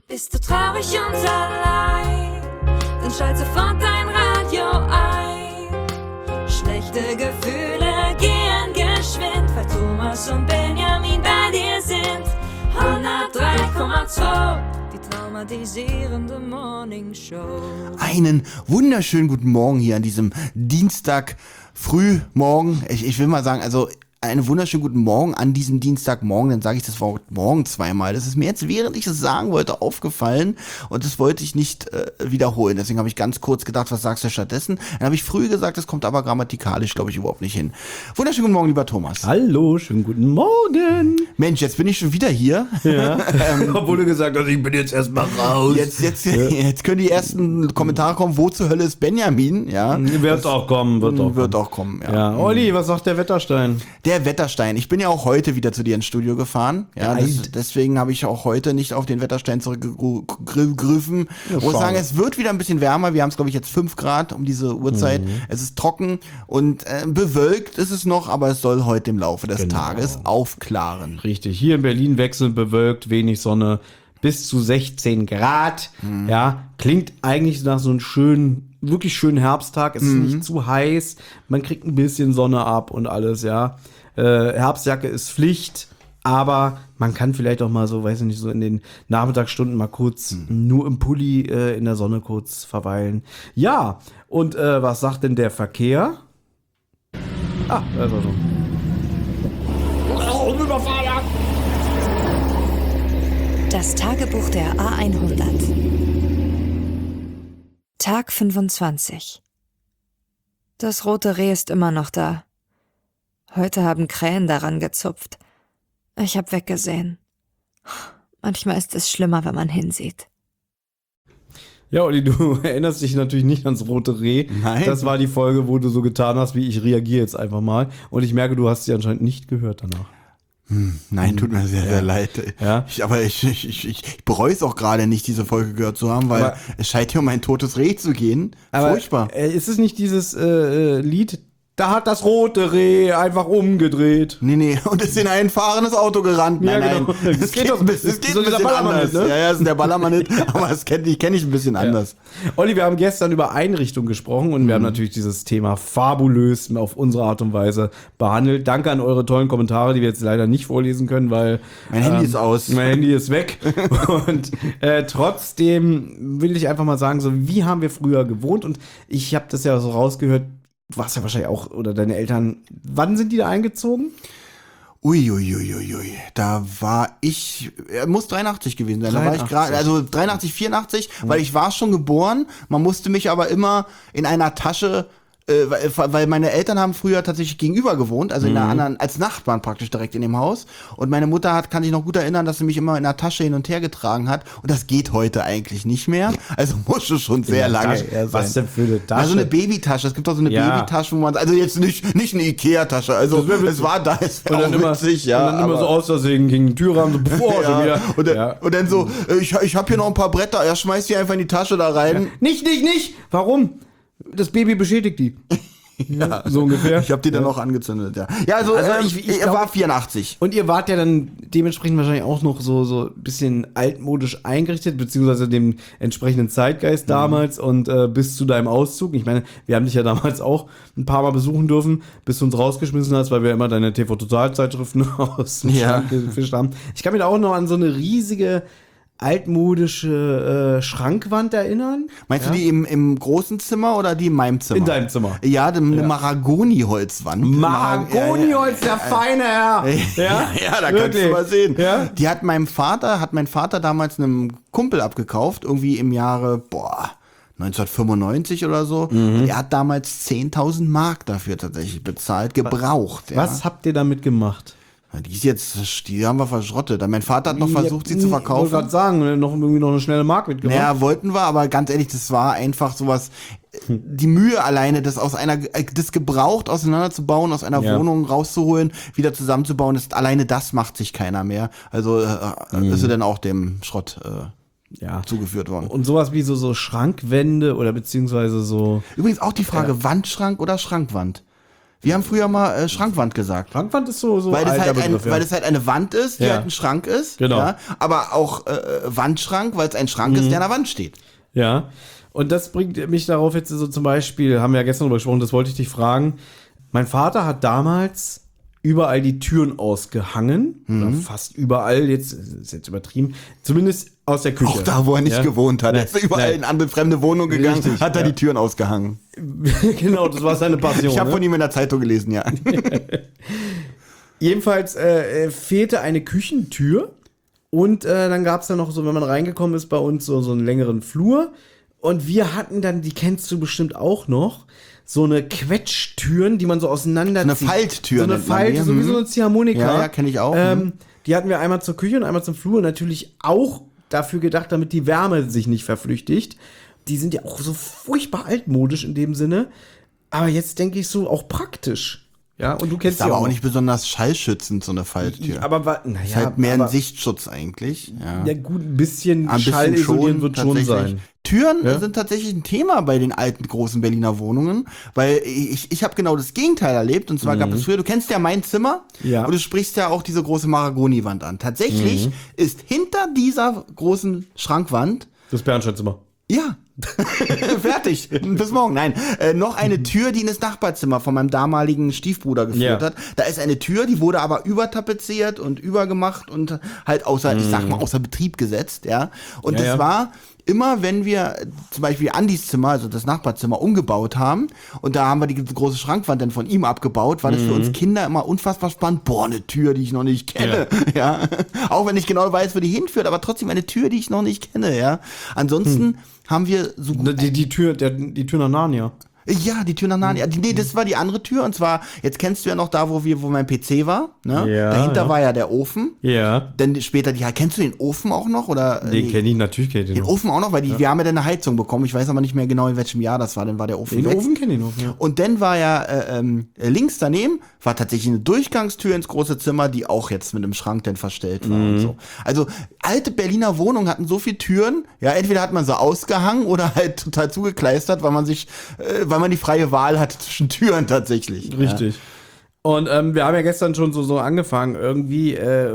Bist du traurig und allein, dann schalt sofort dein Radio ein. Schlechte Gefühle gehen geschwind, weil Thomas und Benjamin bei dir sind. 103,2, die traumatisierende Morning Show. Einen wunderschönen guten Morgen hier an diesem Dienstag Frühmorgen. Ich will mal sagen, also einen wunderschönen guten Morgen an diesem Dienstagmorgen. Dann sage ich das Wort morgen zweimal. Das ist mir jetzt, während ich es sagen wollte, aufgefallen und das wollte ich nicht wiederholen. Deswegen habe ich ganz kurz gedacht, was sagst du stattdessen? Dann habe ich früh gesagt, das kommt aber grammatikalisch, glaube ich, überhaupt nicht hin. Wunderschönen guten Morgen, lieber Thomas. Hallo, schönen guten Morgen. Mensch, jetzt bin ich schon wieder hier. Ja. Obwohl du gesagt hast, ich bin jetzt erstmal raus. Jetzt können die ersten Kommentare kommen, wo zur Hölle ist Benjamin? Ja, Wird auch kommen. Ja. Ja. Olli, was sagt der Wetterstein? Der Wetterstein. Ich bin ja auch heute wieder zu dir ins Studio gefahren. Ja, deswegen habe ich auch heute nicht auf den Wetterstein zurückgegriffen. Ich muss sagen, es wird wieder ein bisschen wärmer. Wir haben es, glaube ich, jetzt 5 Grad um diese Uhrzeit. Es ist trocken und bewölkt ist es noch, aber es soll heute im Laufe des Tages aufklaren. Richtig. Hier in Berlin wechselnd bewölkt, wenig Sonne, bis zu 16 Grad. Ja, klingt eigentlich nach so einem wirklich schönen Herbsttag. Es ist nicht zu heiß. Man kriegt ein bisschen Sonne ab und alles, ja. Herbstjacke ist Pflicht, aber man kann vielleicht auch mal so, weiß ich nicht, so in den Nachmittagsstunden mal kurz nur im Pulli in der Sonne kurz verweilen. Ja, und was sagt denn der Verkehr? Da ist er schon. Das Tagebuch der A100. Tag 25. Das rote Reh ist immer noch da. Heute haben Krähen daran gezupft. Ich habe weggesehen. Manchmal ist es schlimmer, wenn man hinsieht. Ja, Olli, du erinnerst dich natürlich nicht ans rote Reh. Nein. Das war die Folge, wo du so getan hast, wie ich reagiere jetzt einfach mal. Und ich merke, du hast sie anscheinend nicht gehört danach. Nein, tut mir sehr, sehr leid. Ja. Ich bereue es auch gerade nicht, diese Folge gehört zu haben, weil es scheint hier um ein totes Reh zu gehen. Furchtbar. Ist es nicht dieses Lied, da hat das rote Reh einfach umgedreht? Nee, und ist in ein fahrendes Auto gerannt. Ja, Nein. genau. Es geht ein bisschen anders. Ne? Ja, es ist der Ballermann-Hit, aber das kenn ich ein bisschen anders. Olli, wir haben gestern über Einrichtung gesprochen und wir haben natürlich dieses Thema fabulös auf unsere Art und Weise behandelt. Danke an eure tollen Kommentare, die wir jetzt leider nicht vorlesen können, weil Mein Handy ist aus. Mein Handy ist weg. Und trotzdem will ich einfach mal sagen, so wie haben wir früher gewohnt? Und ich habe das ja so rausgehört, du warst ja wahrscheinlich auch, oder deine Eltern, wann sind die da eingezogen? Uiuiuiui, da war ich, muss 83 gewesen sein, 83. Da war ich gerade, also 83, 84, weil ich war schon geboren, man musste mich aber immer in einer Tasche, weil meine Eltern haben früher tatsächlich gegenüber gewohnt, also in einer anderen, als Nachbarn praktisch direkt in dem Haus. Und meine Mutter kann sich noch gut erinnern, dass sie mich immer in einer Tasche hin und her getragen hat. Und das geht heute eigentlich nicht mehr. Also muss es schon sehr lange her sein. Was denn für eine Tasche? Also eine Babytasche. Es gibt auch so eine Babytasche, wo man, also jetzt nicht eine Ikea-Tasche. Also es war da, es war auch witzig, ja. Und dann immer so aus Versehen gegen die Türrahmen, so schon wieder. Und dann so, ich habe hier noch ein paar Bretter, er schmeißt die einfach in die Tasche da rein. Ja. Nicht! Warum? Das Baby beschädigt die. Ja, so ungefähr. Ich habe die dann auch angezündet, ja. Ja, also ich war 84. Und ihr wart ja dann dementsprechend wahrscheinlich auch noch so ein bisschen altmodisch eingerichtet, beziehungsweise dem entsprechenden Zeitgeist damals und bis zu deinem Auszug. Ich meine, wir haben dich ja damals auch ein paar Mal besuchen dürfen, bis du uns rausgeschmissen hast, weil wir immer deine TV-Total-Zeitschriften aus dem Schrank gefischt haben. Ich kann mich da auch noch an so eine riesige altmodische Schrankwand erinnern. Meinst du die im großen Zimmer oder die in meinem Zimmer? In deinem Zimmer. Ja, eine Mahagoni-Holzwand. Mahagoni-Holz, der feine Herr. Ja, da kannst du mal sehen. Ja? Die hat mein Vater damals einem Kumpel abgekauft, irgendwie im Jahre, 1995 oder so. Und er hat damals 10.000 Mark dafür tatsächlich bezahlt, gebraucht. Was habt ihr damit gemacht? Die haben wir verschrottet. Mein Vater hat noch versucht, sie zu verkaufen. Ich wollte gerade sagen, noch eine schnelle Mark mitgebracht. Naja, wollten wir, aber ganz ehrlich, das war einfach sowas, die Mühe alleine, das gebraucht auseinanderzubauen, aus einer Wohnung rauszuholen, wieder zusammenzubauen, alleine das macht sich keiner mehr. Also ist er dann auch dem Schrott zugeführt worden. Und sowas wie so Schrankwände oder beziehungsweise so. Übrigens auch die Frage, Wandschrank oder Schrankwand? Wir haben früher mal Schrankwand gesagt. Schrankwand ist so weil das alter halt Begriff, weil das halt eine Wand ist, die halt ein Schrank ist. Genau. Ja? Aber auch Wandschrank, weil es ein Schrank ist, der an der Wand steht. Ja. Und das bringt mich darauf jetzt so zum Beispiel, haben wir ja gestern darüber gesprochen, das wollte ich dich fragen. Mein Vater hat damals überall die Türen ausgehangen. Oder fast überall, ist jetzt übertrieben. Zumindest aus der Küche. Auch da, wo er nicht gewohnt hat. Er ist überall in andere fremde Wohnungen gegangen, Richtig, hat da die Türen ausgehangen. Genau, das war seine Passion. Ich habe von ihm in der Zeitung gelesen, ja. Jedenfalls fehlte eine Küchentür. Und dann gab es dann noch so, wenn man reingekommen ist, bei uns so einen längeren Flur. Und wir hatten dann, die kennst du bestimmt auch noch, so eine Quetschtüren, die man so auseinanderzieht. So eine Falttür. So eine Falte, so wie so eine Ziehharmonika. Ja, kenne ich auch. Die hatten wir einmal zur Küche und einmal zum Flur. Natürlich auch dafür gedacht, damit die Wärme sich nicht verflüchtigt. Die sind ja auch so furchtbar altmodisch in dem Sinne. Aber jetzt denke ich so, auch praktisch. Ja, und du kennst ist aber auch nicht besonders schallschützend, so eine Falltür. Aber ist halt mehr ein Sichtschutz eigentlich. Ja, gut, ein bisschen Schall isolieren wird schon sein. Türen sind tatsächlich ein Thema bei den alten großen Berliner Wohnungen, weil ich habe genau das Gegenteil erlebt. Und zwar gab es früher, du kennst ja mein Zimmer und du sprichst ja auch diese große Mahagoni-Wand an. Tatsächlich ist hinter dieser großen Schrankwand das Bernsteinzimmer. Ja, fertig. Bis morgen. Nein, noch eine Tür, die in das Nachbarzimmer von meinem damaligen Stiefbruder geführt hat. Da ist eine Tür, die wurde aber übertapeziert und übergemacht und halt außer Betrieb gesetzt, ja. Und das war immer, wenn wir zum Beispiel Andys Zimmer, also das Nachbarzimmer, umgebaut haben und da haben wir die große Schrankwand dann von ihm abgebaut, war das für uns Kinder immer unfassbar spannend. Boah, eine Tür, die ich noch nicht kenne. Ja. Auch wenn ich genau weiß, wo die hinführt, aber trotzdem eine Tür, die ich noch nicht kenne, ja. Ansonsten haben wir so gut. Die Tür nach Narnia. Ja, die Tür nach Narnia. Nee, das war die andere Tür. Und zwar, jetzt kennst du ja noch da, wo mein PC war. Ne? Ja, dahinter war ja der Ofen. Ja. Dann später kennst du den Ofen auch noch? Oder, Den kenne ich natürlich. Den Ofen auch noch, weil wir haben ja dann eine Heizung bekommen. Ich weiß aber nicht mehr genau, in welchem Jahr das war. Dann war der Ofen Den weg. Ofen kenne ich noch, ja. Und dann war ja links daneben war tatsächlich eine Durchgangstür ins große Zimmer, die auch jetzt mit einem Schrank dann verstellt war und so. Also alte Berliner Wohnungen hatten so viele Türen. Ja, entweder hat man sie ausgehangen oder halt total zugekleistert, weil man die freie Wahl hatte zwischen Türen tatsächlich. Richtig. Ja. Und wir haben ja gestern schon so angefangen irgendwie.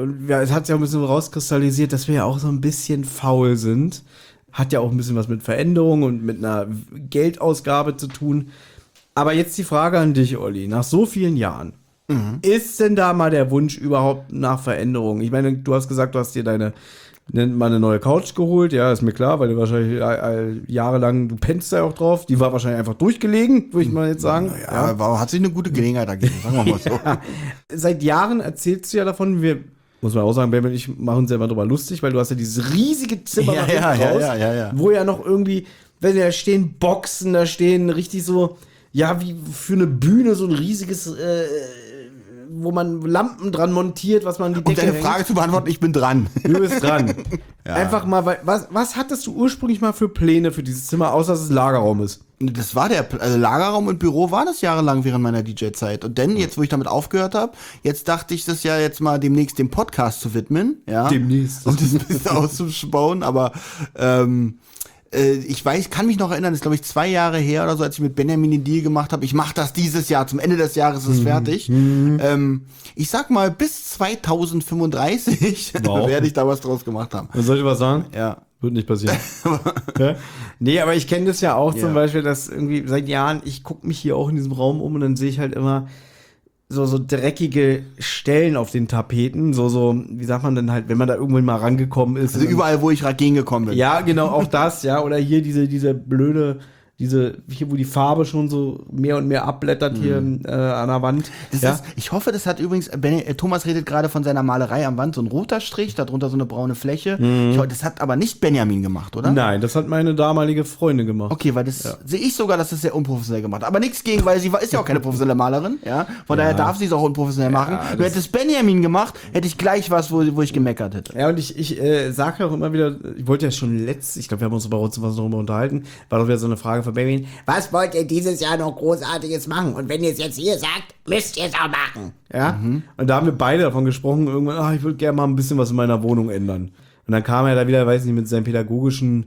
Es hat sich auch ein bisschen rauskristallisiert, dass wir ja auch so ein bisschen faul sind. Hat ja auch ein bisschen was mit Veränderung und mit einer Geldausgabe zu tun. Aber jetzt die Frage an dich, Olli. Nach so vielen Jahren, ist denn da mal der Wunsch überhaupt nach Veränderung? Ich meine, du hast gesagt, du hast dir mal eine neue Couch geholt. Ja, ist mir klar, weil du wahrscheinlich jahrelang, du pennst ja auch drauf. Die war wahrscheinlich einfach durchgelegen, würde ich mal jetzt sagen. Ja, hat sich eine gute Gelegenheit ergeben, sagen wir mal so. Seit Jahren erzählst du ja davon, muss man auch sagen, Ben und ich machen uns ja immer drüber lustig, weil du hast ja dieses riesige Zimmer nach hinten raus, wo ja noch irgendwie, da stehen Boxen, da stehen richtig so, ja, wie für eine Bühne so ein riesiges, wo man Lampen dran montiert, was man die Decke Um deine Frage zu beantworten, ich bin dran. Du bist dran. Einfach mal, was hattest du ursprünglich mal für Pläne für dieses Zimmer, außer dass es Lagerraum ist? Das war Lagerraum und Büro war das jahrelang während meiner DJ-Zeit. Und dann, jetzt wo ich damit aufgehört habe, jetzt dachte ich, das ja jetzt mal demnächst dem Podcast zu widmen. Ja? Demnächst. Um das ein bisschen auszubauen, aber ich kann mich noch erinnern, das ist glaube ich 2 Jahre her oder so, als ich mit Benjamin den Deal gemacht habe, ich mache das dieses Jahr, zum Ende des Jahres ist es fertig. Ich sag mal, bis 2035 werde ich da was draus gemacht haben. Soll ich was sagen? Ja. Wird nicht passieren. Ja? Nee, aber ich kenne das ja auch zum Beispiel, dass irgendwie seit Jahren, ich gucke mich hier auch in diesem Raum um und dann sehe ich halt immer so dreckige Stellen auf den Tapeten, so, wie sagt man denn halt, wenn man da irgendwann mal rangekommen ist. Also überall, wo ich gegengekommen bin. Ja, genau, auch das, ja, oder hier diese blöde, hier, wo die Farbe schon so mehr und mehr abblättert hier an der Wand. Ich hoffe, das hat übrigens, Thomas redet gerade von seiner Malerei am Wand, so ein roter Strich, darunter so eine braune Fläche. Das hat aber nicht Benjamin gemacht, oder? Nein, das hat meine damalige Freundin gemacht. Okay, weil das sehe ich sogar, dass das sehr unprofessionell gemacht. Aber nichts gegen, weil sie ist ja auch keine professionelle Malerin, ja. Von daher darf sie es auch unprofessionell machen. Du hättest Benjamin gemacht, hätte ich gleich was, wo ich gemeckert hätte. Ja, und ich sage ja auch immer wieder, ich wollte ja schon ich glaube, wir haben uns bei uns was darüber unterhalten, war doch wieder so eine Frage von Benjamin, was wollt ihr dieses Jahr noch Großartiges machen? Und wenn ihr es jetzt hier sagt, müsst ihr es auch machen. Ja? Und da haben wir beide davon gesprochen, irgendwann, ich würde gerne mal ein bisschen was in meiner Wohnung ändern. Und dann kam er da wieder, weiß nicht, mit seinen pädagogischen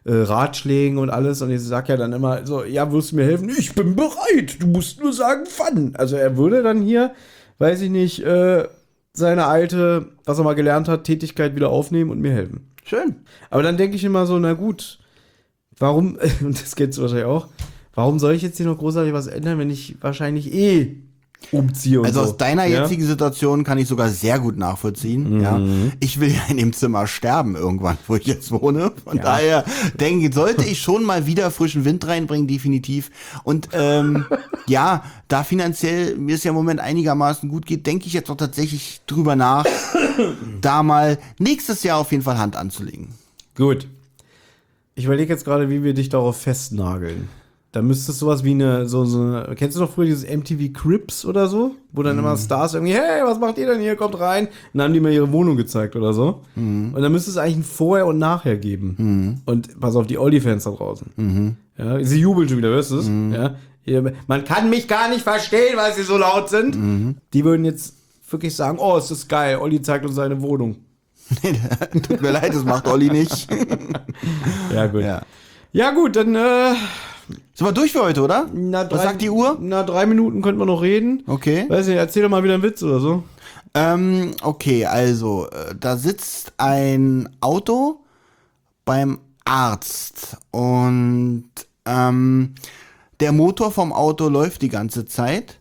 Ratschlägen und alles. Und ich sag ja dann immer so, ja, wirst du mir helfen? Ich bin bereit. Du musst nur sagen, wann. Also er würde dann hier, weiß ich nicht, seine alte, was er mal gelernt hat, Tätigkeit wieder aufnehmen und mir helfen. Schön. Aber dann denke ich immer so, na gut, warum, und das kennst du wahrscheinlich auch, warum soll ich jetzt hier noch großartig was ändern, wenn ich wahrscheinlich umziehe und Also so. aus deiner jetzigen Situation kann ich sogar sehr gut nachvollziehen. Ja. Ich will ja in dem Zimmer sterben irgendwann, wo ich jetzt wohne. Von daher sollte ich schon mal wieder frischen Wind reinbringen, definitiv. Und ja, da finanziell mir es ja im Moment einigermaßen gut geht, denke ich jetzt auch tatsächlich drüber nach, da mal nächstes Jahr auf jeden Fall Hand anzulegen. Gut. Ich überlege jetzt gerade, wie wir dich darauf festnageln. Da müsste es sowas wie kennst du noch früher dieses MTV Cribs oder so? Wo dann immer Stars irgendwie, hey, was macht ihr denn hier? Kommt rein. Und dann haben die mir ihre Wohnung gezeigt oder so. Und dann müsste es eigentlich ein Vorher und Nachher geben. Und pass auf, die Olli-Fans da draußen. Ja, sie jubeln schon wieder, hörst du es? Ja, man kann mich gar nicht verstehen, weil sie so laut sind. Die würden jetzt wirklich sagen, oh, ist das geil, Olli zeigt uns seine Wohnung. Tut mir leid, das macht Olli nicht. Ja, gut. Ja, gut, dann Sind wir durch für heute, oder? Was sagt die Uhr? 3 Minuten könnten wir noch reden. Okay. Weiß nicht, erzähl doch mal wieder einen Witz oder so. Okay, also, da sitzt ein Auto beim Arzt und der Motor vom Auto läuft die ganze Zeit.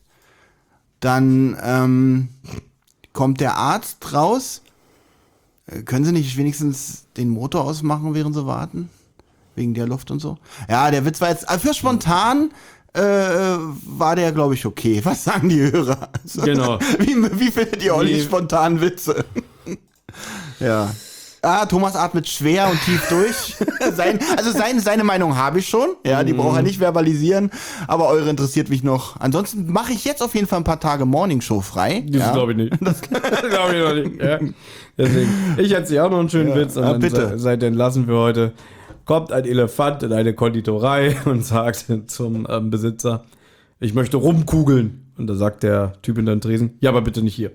Dann kommt der Arzt raus. Können Sie nicht wenigstens den Motor ausmachen, während Sie warten? Wegen der Luft und so. Ja, der Witz war jetzt, für spontan war der, glaube ich, okay. Was sagen die Hörer? Also, Genau. Wie findet ihr Olli spontan Witze? Ja. Thomas atmet schwer und tief durch. Seine Meinung habe ich schon. Ja, die braucht er nicht verbalisieren. Aber eure interessiert mich noch. Ansonsten mache ich jetzt auf jeden Fall ein paar Tage Morningshow frei. Das glaube ich nicht. Das glaube ich noch nicht. Ja. Deswegen, ich erzähle auch noch einen schönen Witz. Und dann bitte. Seid entlassen für heute. Kommt ein Elefant in eine Konditorei und sagt zum Besitzer, ich möchte rumkugeln. Und da sagt der Typ hinter dem Tresen, ja, aber bitte nicht hier.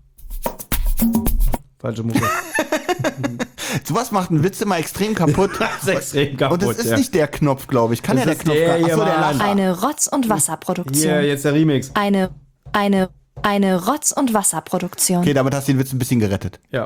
Falsche Mutter. Sowas macht einen Witz immer extrem kaputt. Das ist extrem kaputt. Und das ist nicht der Knopf, glaube ich. Kann Das ja der ist Knopf der gar hier, Achso, der Mann. Lacher. Eine Rotz- und Wasserproduktion. Hier, jetzt der Remix. Eine Rotz- und Wasserproduktion. Okay, damit hast du den Witz ein bisschen gerettet. Ja.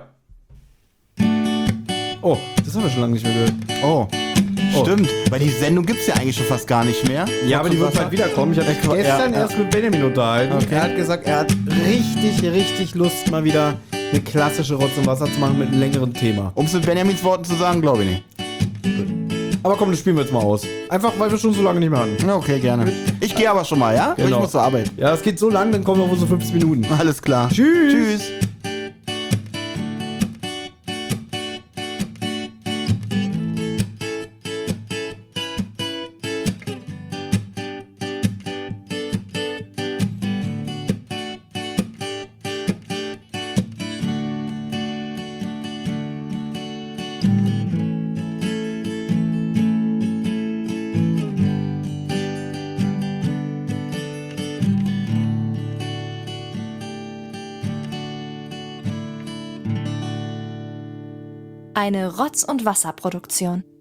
Oh, das haben wir schon lange nicht mehr gehört. Oh. Stimmt, weil die Sendung gibt's ja eigentlich schon fast gar nicht mehr. Ja, aber die wird bald wiederkommen. Ich habe mich gestern erst mit Benjamin unterhalten. Okay. Er hat gesagt, er hat richtig Lust, mal wieder eine klassische Rotz und Wasser zu machen mit einem längeren Thema. Um es mit Benjamins Worten zu sagen, glaube ich nicht. Aber komm, das spielen wir jetzt mal aus. Einfach, weil wir schon so lange nicht mehr hatten. Ja, okay, gerne. Ich gehe aber schon mal, ja? Weil Genau. ich muss zur Arbeit. Ja, es geht so lang, dann kommen wir wohl so 15 Minuten. Alles klar. Tschüss. Tschüss. Eine Rotz- und Wasserproduktion.